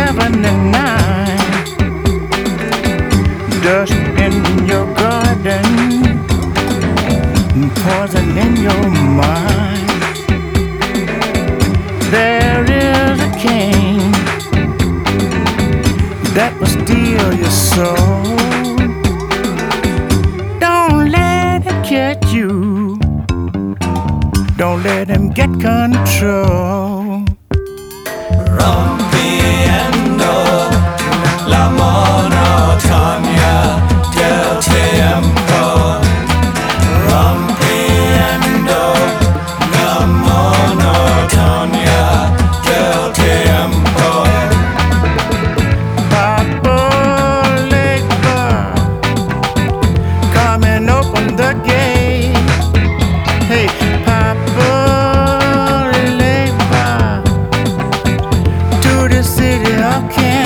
79. Dust in your garden, poison in your mind. There is a king that will steal your soul. Don't let him catch you. Don't let him get control. Rompiendo la monotonía del tiempo. Rompiendo la monotonía del tiempo. Papa Labour, come and open the gate. Hey, Papa Labour, to the city of Kansas.